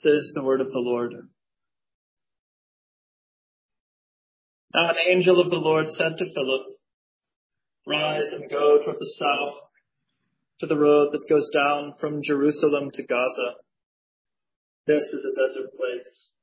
This is the word of the Lord. Now an angel of the Lord said to Philip, "Rise and go toward the south to the road that goes down from Jerusalem to Gaza. This is a desert place."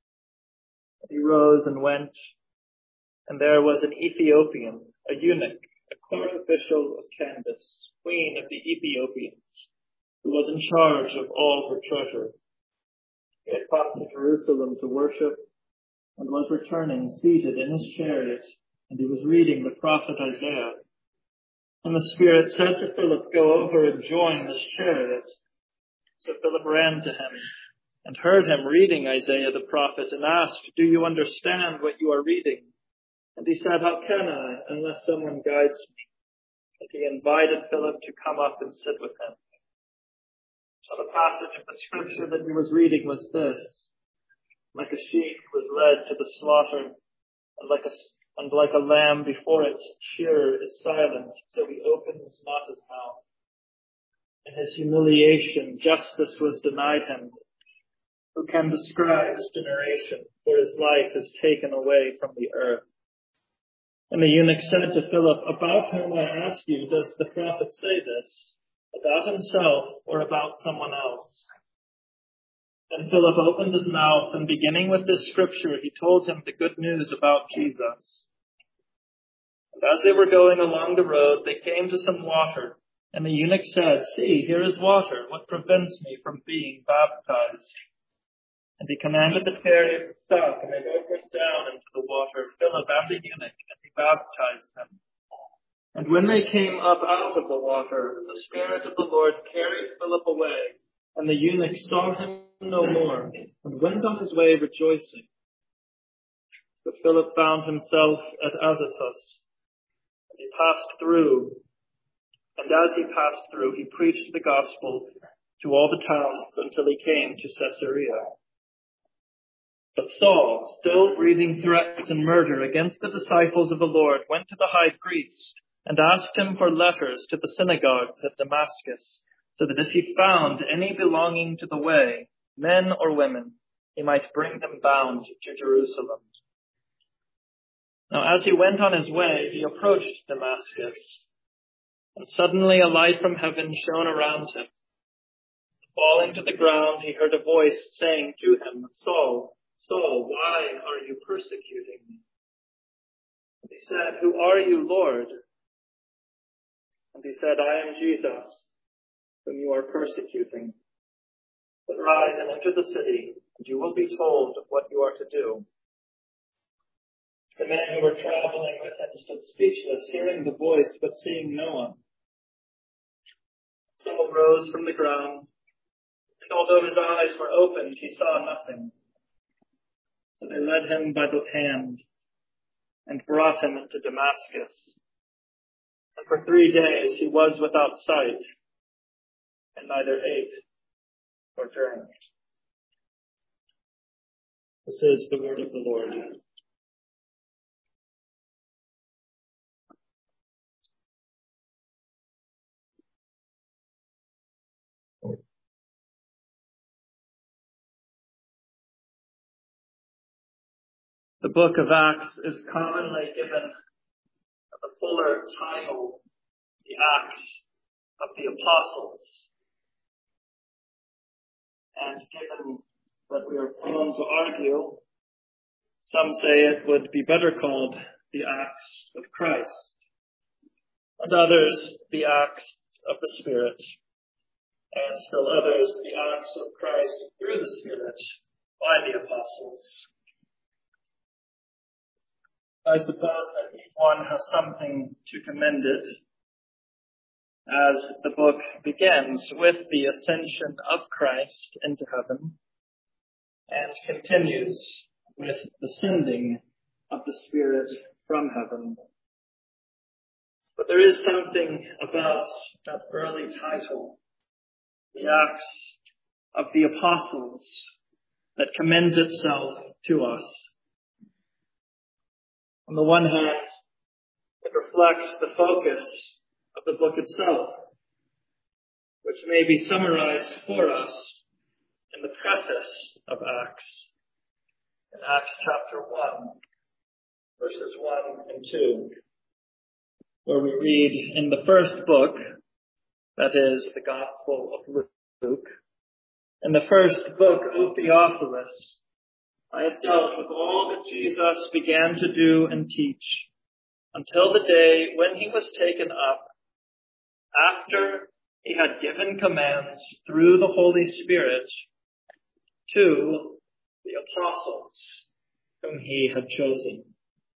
He rose and went, and there was an Ethiopian, a eunuch, a court official of Candace, queen of the Ethiopians, who was in charge of all her treasure. He had come to Jerusalem to worship and was returning seated in his chariot, and he was reading the prophet Isaiah. And the Spirit said to Philip, "Go over and join this chariot." So Philip ran to him and heard him reading Isaiah the prophet and asked, "Do you understand what you are reading?" And he said, "How can I, unless someone guides me?" And he invited Philip to come up and sit with him. So the passage of the scripture that he was reading was this: "Like a sheep who was led to the slaughter, and like a lamb before its shearer is silent, so he opens not his mouth. In his humiliation, justice was denied him. Who can describe his generation? For his life is taken away from the earth." And the eunuch said to Philip, "About whom, I ask you, does the prophet say this? About himself or about someone else?" Then Philip opened his mouth, and beginning with this scripture, he told him the good news about Jesus. And as they were going along the road, they came to some water, and the eunuch said, "See, here is water. What prevents me from being baptized?" And he commanded the chariot to stop, and they both went down into the water, Philip and the eunuch, and he baptized them. And when they came up out of the water, the Spirit of the Lord carried Philip away, and the eunuch saw him no more, and went on his way rejoicing. But Philip found himself at Azotus, and he passed through. And as he passed through, he preached the gospel to all the towns until he came to Caesarea. But Saul, still breathing threats and murder against the disciples of the Lord, went to the high priest and asked him for letters to the synagogues at Damascus, so that if he found any belonging to the way, men or women, he might bring them bound to Jerusalem. Now as he went on his way, he approached Damascus, and suddenly a light from heaven shone around him. Falling to the ground, he heard a voice saying to him, "Saul, Saul, why are you persecuting me?" And he said, "Who are you, Lord?" And he said, "I am Jesus, whom you are persecuting. But rise and enter the city, and you will be told what you are to do." The men who were traveling with him stood speechless, hearing the voice, but seeing no one. Saul rose from the ground, and although his eyes were opened, he saw nothing. So they led him by the hand and brought him into Damascus. And for 3 days he was without sight, and neither ate nor drank. This is the word of the Lord. The book of Acts is commonly given the fuller title, the Acts of the Apostles. And given that we are prone to argue, some say it would be better called the Acts of Christ, and others the Acts of the Spirit, and still others the Acts of Christ through the Spirit by the Apostles. I suppose that each one has something to commend it, as the book begins with the ascension of Christ into heaven and continues with the sending of the Spirit from heaven. But there is something about that early title, the Acts of the Apostles, that commends itself to us. On the one hand, it reflects the focus of the book itself, which may be summarized for us in the preface of Acts, in Acts chapter 1, verses 1 and 2, where we read in the first book, that is the Gospel of Luke, in the first book of Theophilus, I have dealt with all that Jesus began to do and teach until the day when he was taken up, after he had given commands through the Holy Spirit to the apostles whom he had chosen.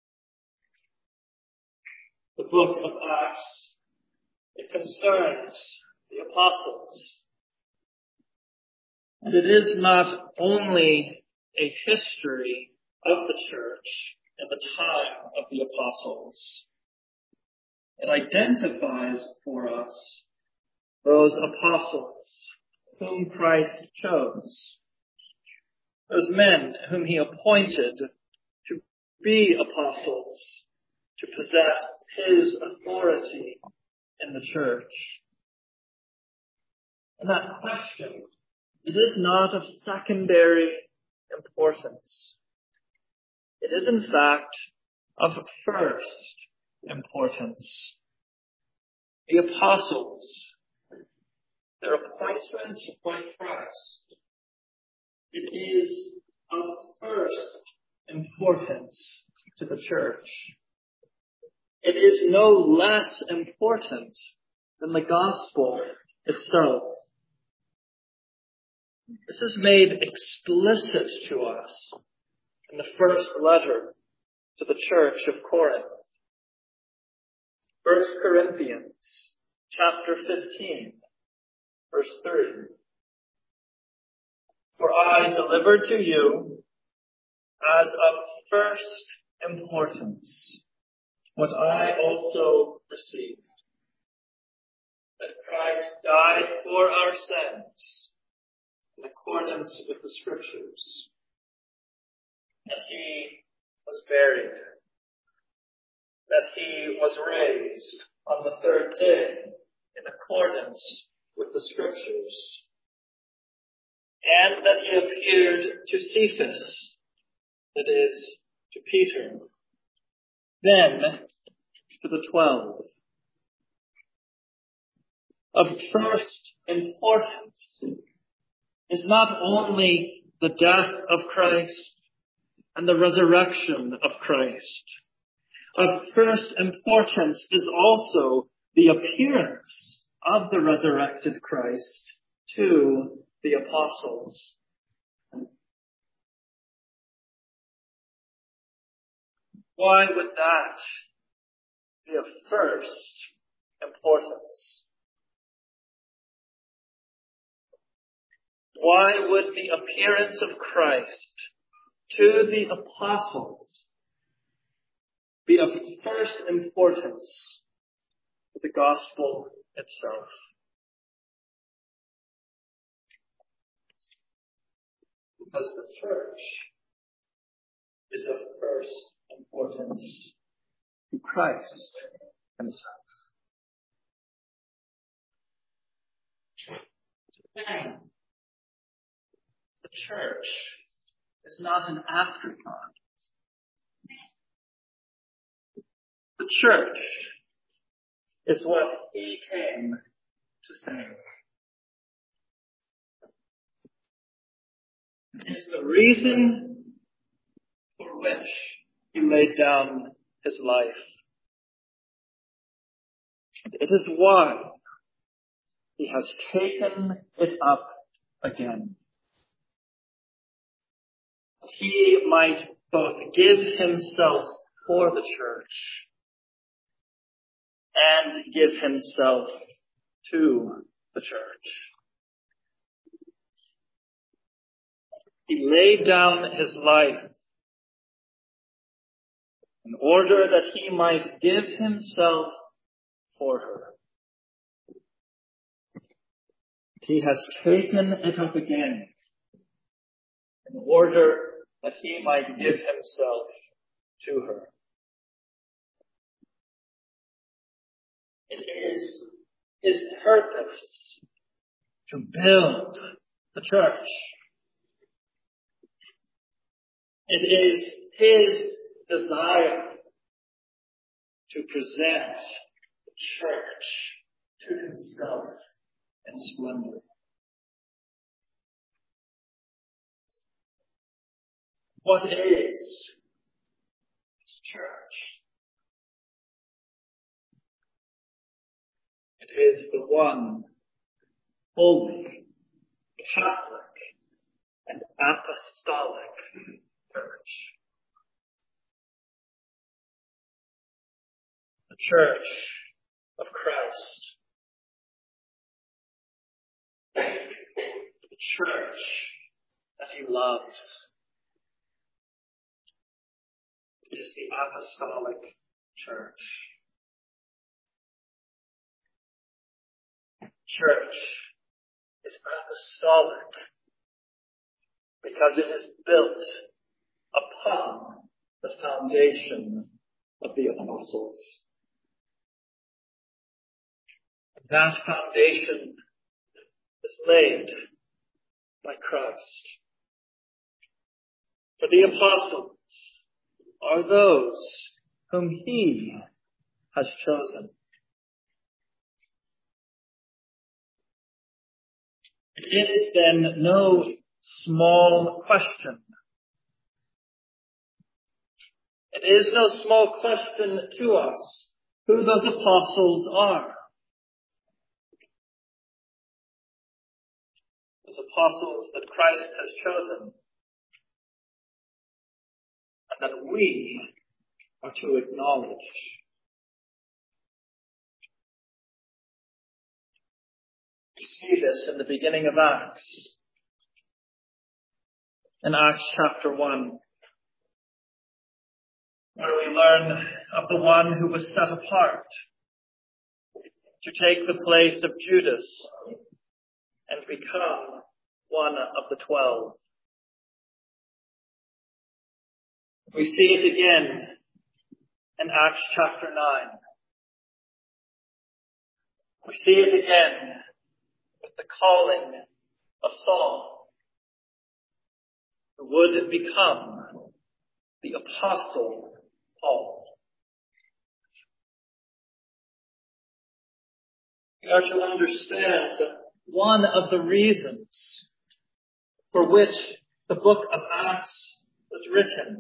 The book of Acts, it concerns the apostles. And it is not only a history of the church in the time of the apostles. It identifies for us those apostles whom Christ chose, those men whom he appointed to be apostles, to possess his authority in the church. And that question, it is not of secondary importance. It is in fact of first importance. The apostles, their appointments by Christ, it is of first importance to the church. It is no less important than the gospel itself. This is made explicit to us in the first letter to the church of Corinth. 1 Corinthians chapter 15, verse 3. For I delivered to you as of first importance what I also received, that Christ died for our sins in accordance with the Scriptures, that he was buried, that he was raised on the third day in accordance with the Scriptures, and that he appeared to Cephas, that is, to Peter, then to the 12. Of first importance is not only the death of Christ and the resurrection of Christ. Of first importance is also the appearance of the resurrected Christ to the apostles. Why would that be of first importance? Why would the appearance of Christ to the apostles be of first importance to the gospel itself? Because the church is of first importance to Christ himself. And the church is not an afterthought. The church is what he came to save. It is the reason for which he laid down his life. It is why he has taken it up again. He might both give himself for the church and give himself to the church. He laid down his life in order that he might give himself for her. He has taken it up again in order that he might give himself to her. It is his purpose to build the church, It is his desire to present the church to himself in splendor. What is this church? It is the one holy, Catholic, and apostolic church. The church of Christ. The church that he loves. It is the apostolic church. Church is apostolic because it is built upon the foundation of the apostles. That foundation is laid by Christ. For the apostles are those whom he has chosen. It is then no small question. It is no small question to us who those apostles are. Those apostles that Christ has chosen and that we are to acknowledge. We see this in the beginning of Acts. In Acts chapter 1, where we learn of the one who was set apart to take the place of Judas and become one of the 12. We see it again in Acts chapter 9. We see it again with the calling of Saul, who would become the apostle Paul. We are to understand that one of the reasons for which the book of Acts was written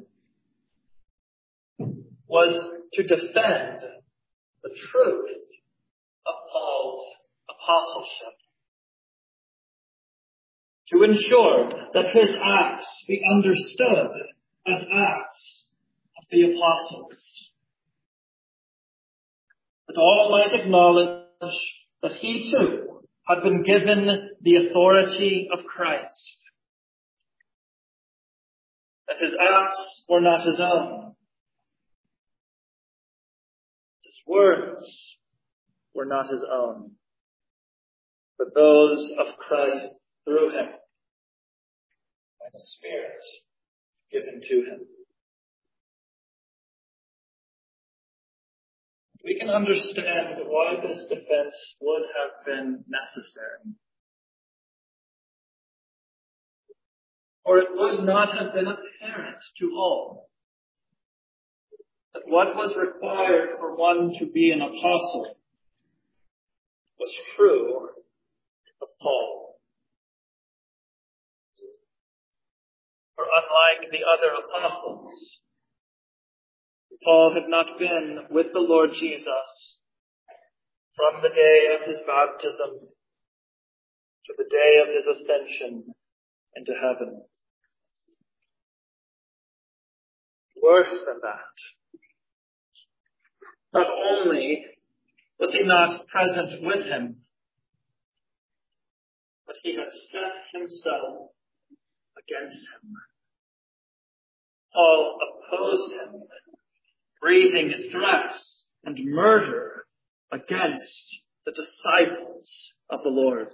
was to defend the truth of Paul's apostleship, to ensure that his acts be understood as acts of the apostles, that all might acknowledge that he too had been given the authority of Christ, that his acts were not his own, his words were not his own, but those of Christ through him, by the Spirit given to him. We can understand why this defense would have been necessary. Or it would not have been apparent to all that what was required for one to be an apostle was true of Paul. For unlike the other apostles, Paul had not been with the Lord Jesus from the day of his baptism to the day of his ascension into heaven. Worse than that, not only was he not present with him, but he had set himself against him. Paul opposed him, breathing threats and murder against the disciples of the Lord.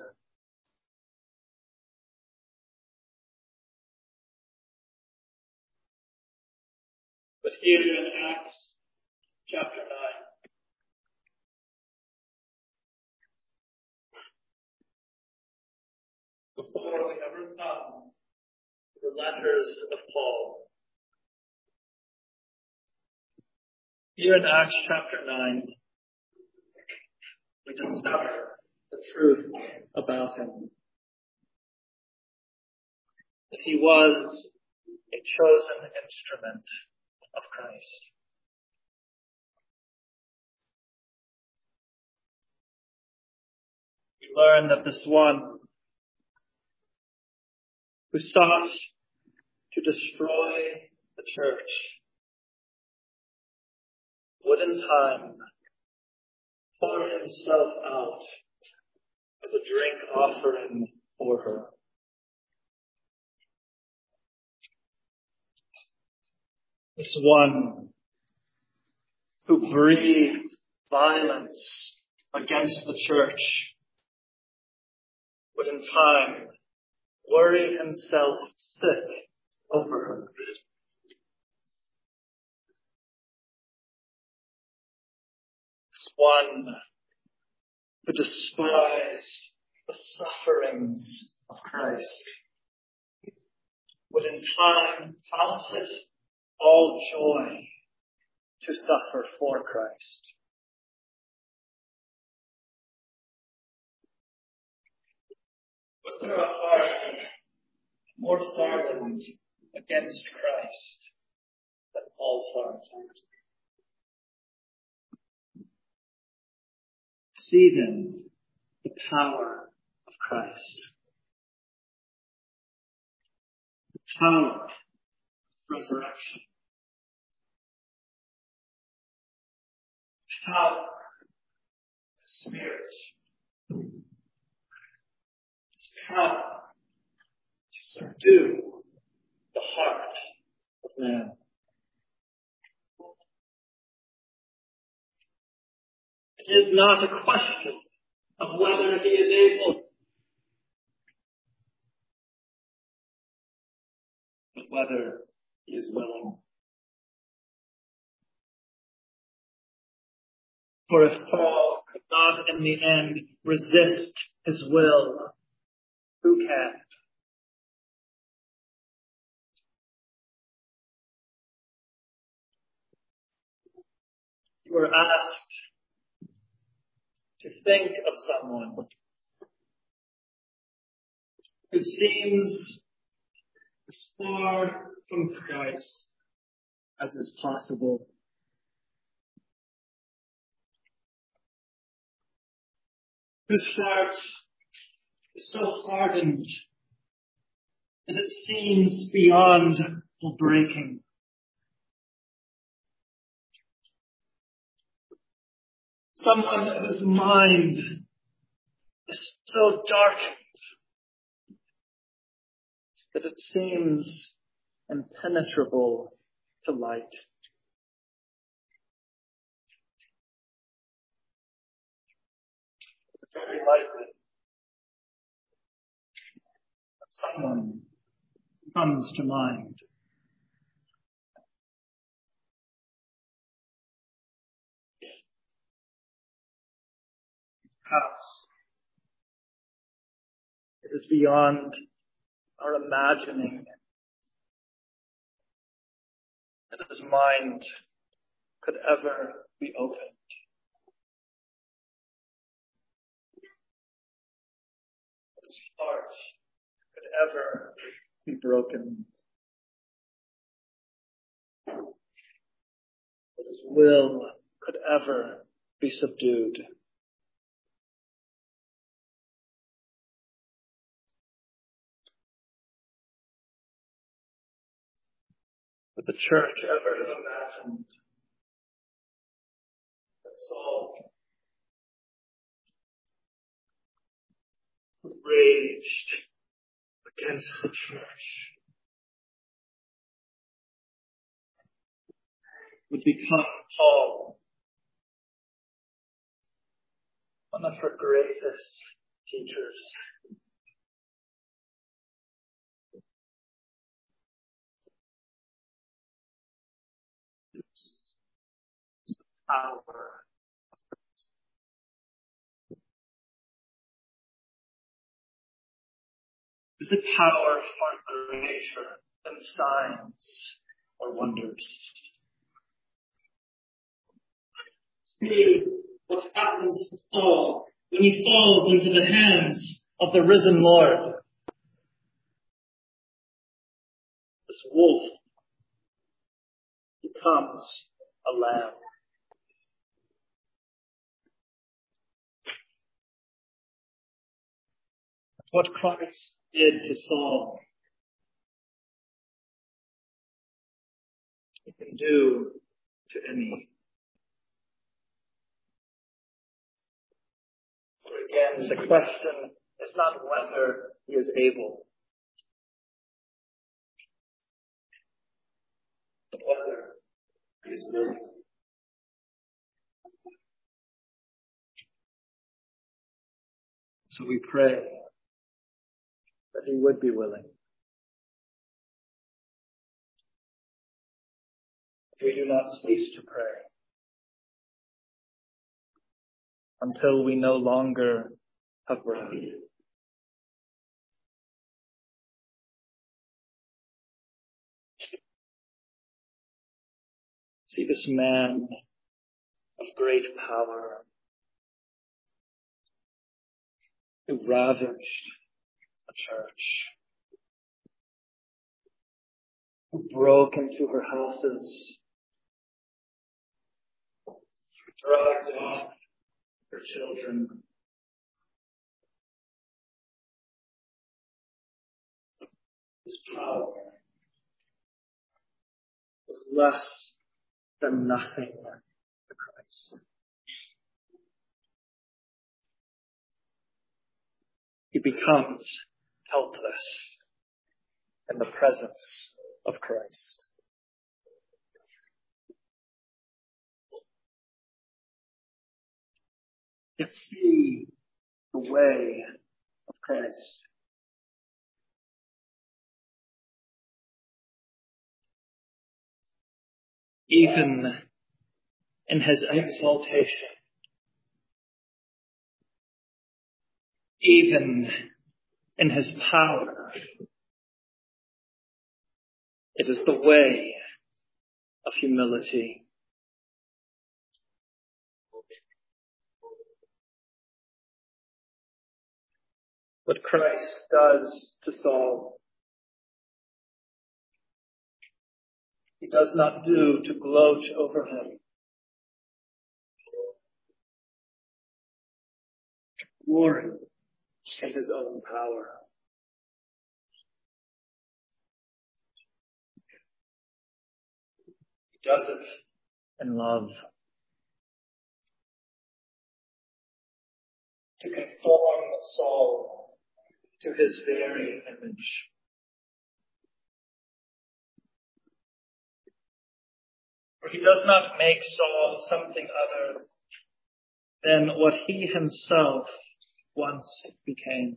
But here in Acts chapter 9, before we ever come to the letters of Paul, Here in Acts chapter 9, we discover the truth about him. That he was a chosen instrument of Christ. We learn that this one who sought to destroy the church would in time pour himself out as a drink offering for her. This one who breathed violence against the church would in time worry himself sick over her. This one who despised the sufferings of Christ would in time count it all joy to suffer for Christ. Was there a heart more hardened against Christ than Paul's heart? See then the power of Christ. The power of resurrection. The power of the Spirit. His power to subdue the heart of man. It is not a question of whether he is able, but whether he is willing. For if Paul could not in the end resist his will, who can? You are asked to think of someone who seems as far from Christ as is possible. Whose heart is so hardened that it seems beyond breaking. Someone whose mind is so darkened that it seems impenetrable to light. It's very likely that someone comes to mind. Perhaps it is beyond our imagining that his mind could ever be opened. His heart could ever be broken. That his will could ever be subdued. Would the church ever have imagined that Saul raged against the church would become Paul, one of her greatest teachers? Power. Is it power for nature than signs or wonders? See what happens to Saul when he falls into the hands of the risen Lord. This wolf becomes a lamb. What Christ did to Saul, he can do to any. Again, the question is not whether he is able, but whether he is willing. So we pray that he would be willing. We do not cease to pray until we no longer have breath. See this man of great power who ravaged a church, who broke into her houses, who dragged off her children. His power was less than nothing to Christ. He becomes helpless in the presence of Christ. Yet see the way of Christ. Even in his exaltation, even in his power, it is the way of humility. What Christ does to Saul, he does not do to gloat over him, to glory in his own power. He does it in love, to conform Saul to his very image. For he does not make Saul something other than what he himself once became.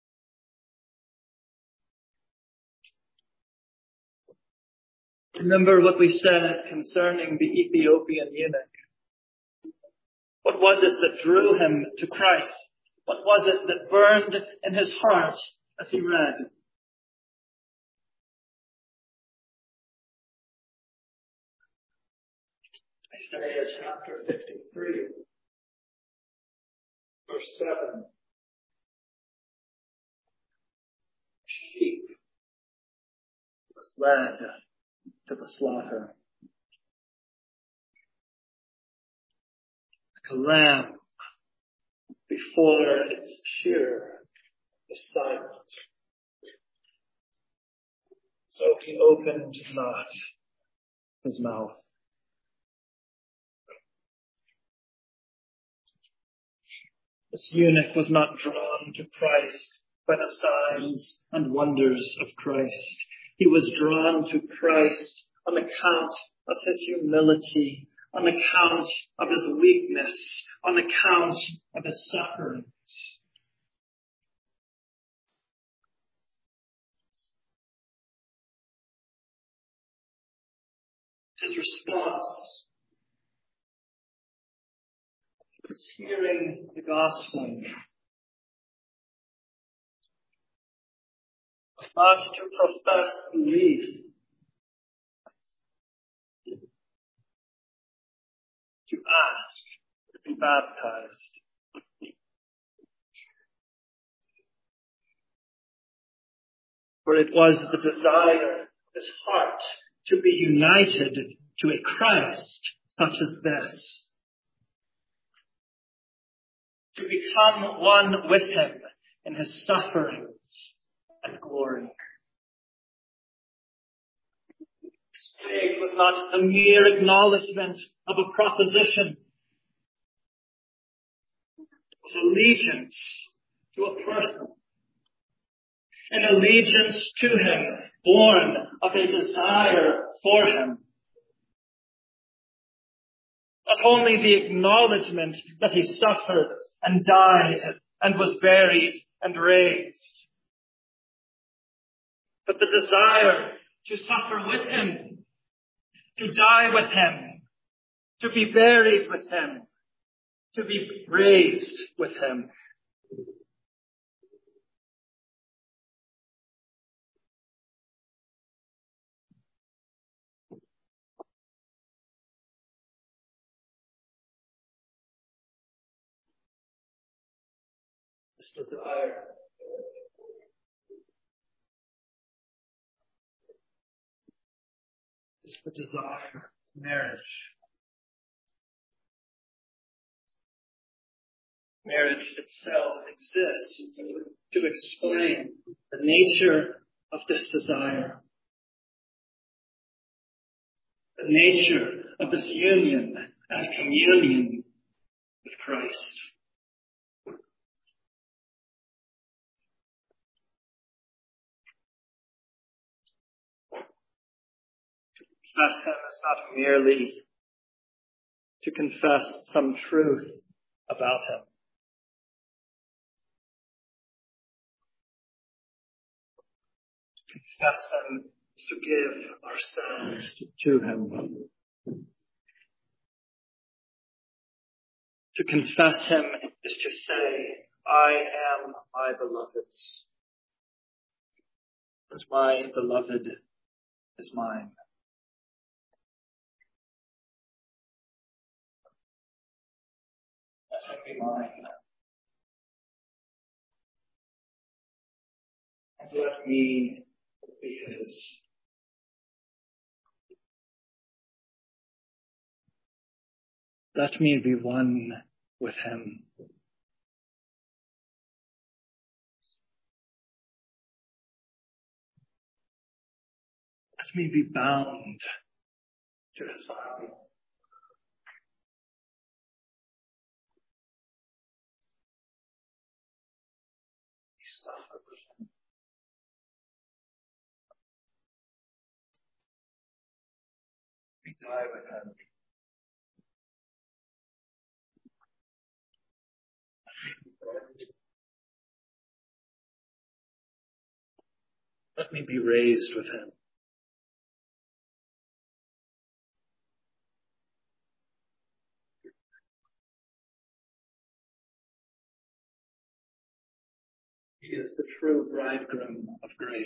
Remember what we said concerning the Ethiopian eunuch. What was it that drew him to Christ? What was it that burned in his heart as he read? Isaiah chapter 53, verse 7. Sheep was led to the slaughter, like a lamb before its shearer is silent. So he opened not his mouth. This eunuch was not drawn to Christ by the signs and wonders of Christ. He was drawn to Christ on account of his humility, on account of his weakness, on account of his sufferings. His response was hearing the gospel, not to profess belief, to ask be baptized. For it was the desire of his heart to be united to a Christ such as this, to become one with him in his sufferings and glory. His faith was not a mere acknowledgement of a proposition. It was allegiance to a person, an allegiance to him born of a desire for him. Not only the acknowledgement that he suffered and died and was buried and raised, but the desire to suffer with him, to die with him, to be buried with him, to be raised with him. This desire is the desire of marriage. Marriage itself exists to explain the nature of this desire, the nature of this union and communion with Christ. To confess him is not merely to confess some truth about him. To confess him is to give ourselves to him. To confess him is to say, I am my beloved's, as my beloved is mine. Let him be mine. And let me be his. Let me be one with him. Let me be bound to his body. He suffered with him. We die with him. Let me be raised with him. He is the true bridegroom of grace.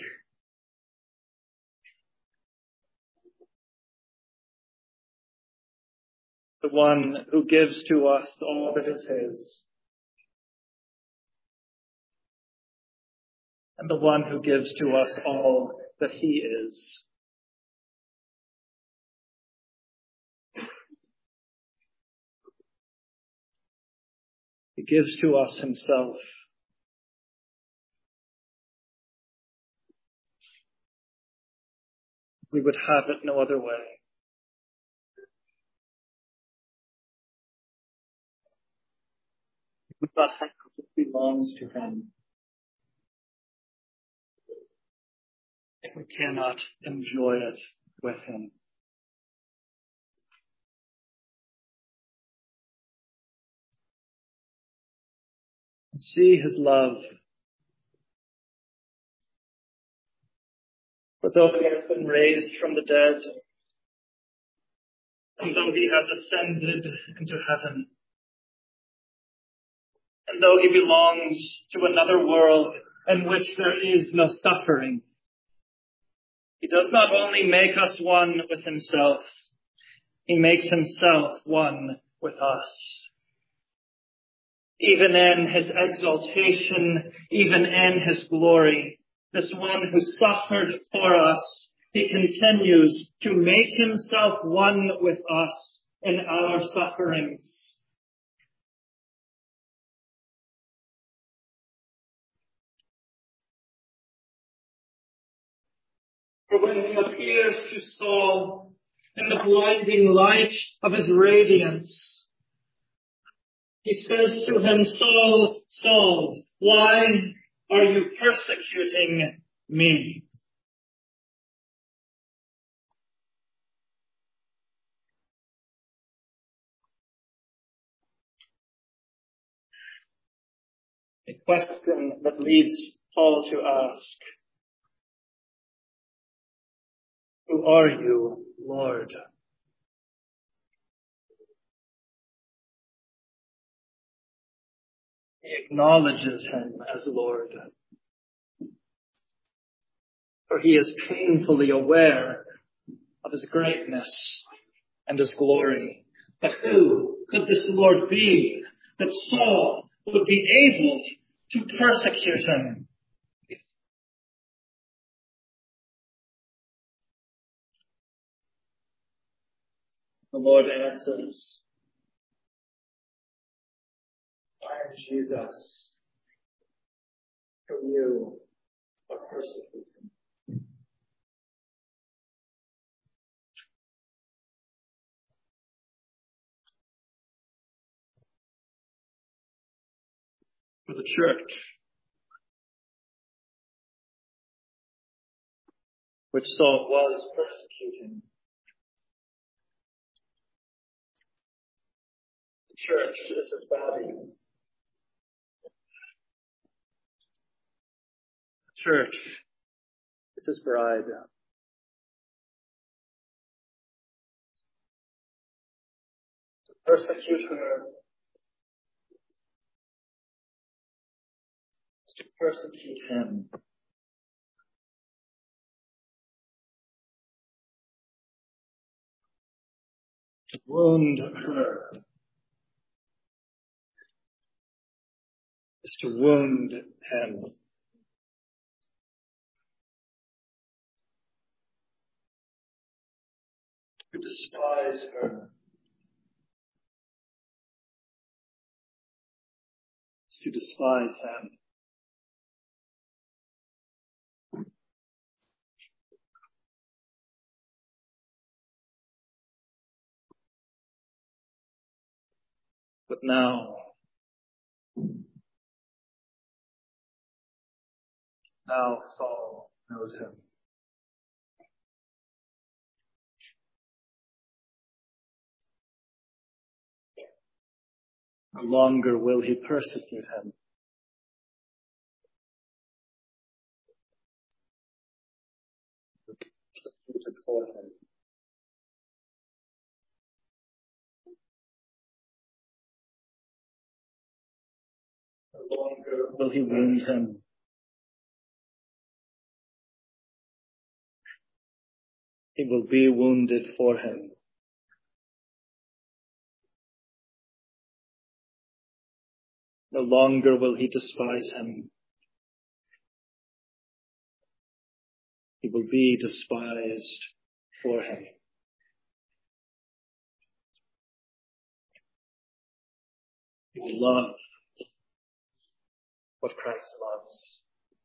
The one who gives to us all that is his. And the one who gives to us all that he is. He gives to us himself. We would have it no other way. We would not have what belongs to him if we cannot enjoy it with him. And see his love. For though he has been raised from the dead, and though he has ascended into heaven, and though he belongs to another world in which there is no suffering, he does not only make us one with himself, he makes himself one with us. even in his exaltation, even in his glory. This one who suffered for us, he continues to make himself one with us in our sufferings. For when he appears to Saul in the blinding light of his radiance, he says to him, Saul, Saul, why are you persecuting me? A question that leads Paul to ask, who are you, Lord? He acknowledges him as Lord, for he is painfully aware of his greatness and his glory. But who could this Lord be that Saul would be able to persecute him? The Lord answers, I am Jesus, whom you are persecuting. For the church, which Saul was persecuting, the church is his body. The church is his bride. To persecute her is to persecute him. To wound her is to wound him. To despise her is to despise him. But now Saul knows him. No longer will he persecute him. Persecuted for him. No longer will he wound him. He will be wounded for him. No longer will he despise him. He will be despised for him. He will love what Christ loves.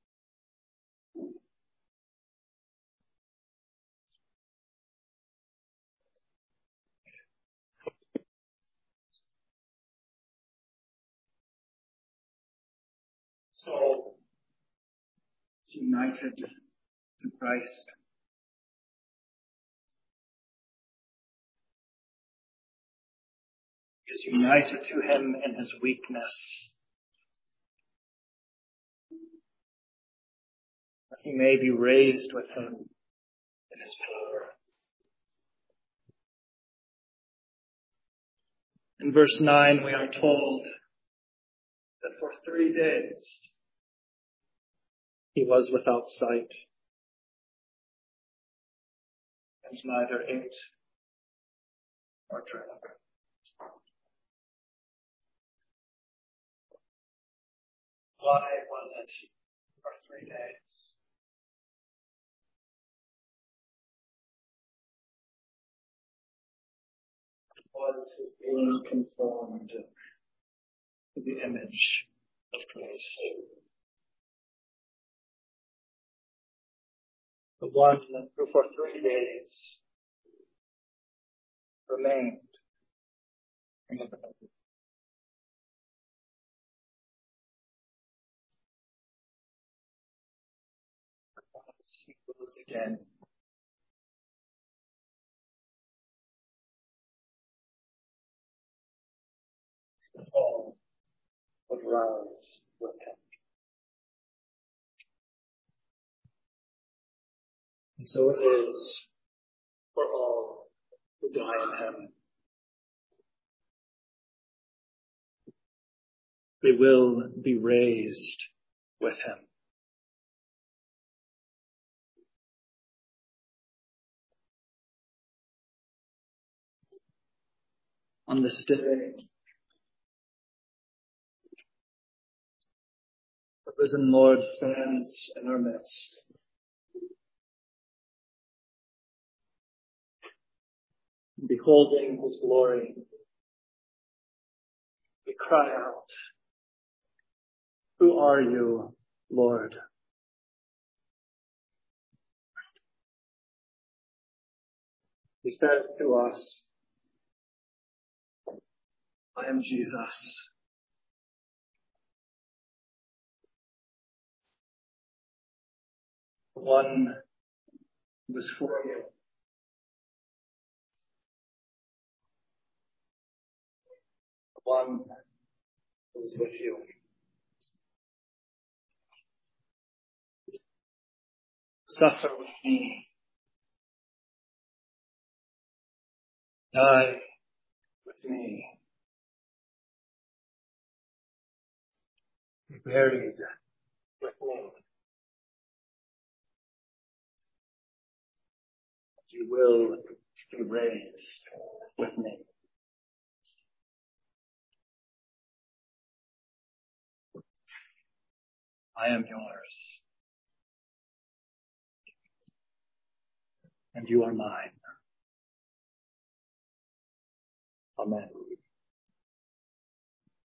Saul is united to Christ. He is united to him in his weakness. That he may be raised with him in his power. In verse 9 we are told that for 3 days he was without sight and neither ate nor drank. Why was it for 3 days? Was his being conformed to the image of Christ? The one who for 3 days remained in the body. He rose again. All would rise with him. And so it is for all who die in him. They will be raised with him. On this day, the risen Lord stands in our midst. Beholding his glory, we cry out, "Who are you, Lord?" He said to us, "I am Jesus, the one who was for you, the one who is with you." Suffer with me, die with me, be buried with me. You will be raised with me. I am yours, and you are mine. Amen.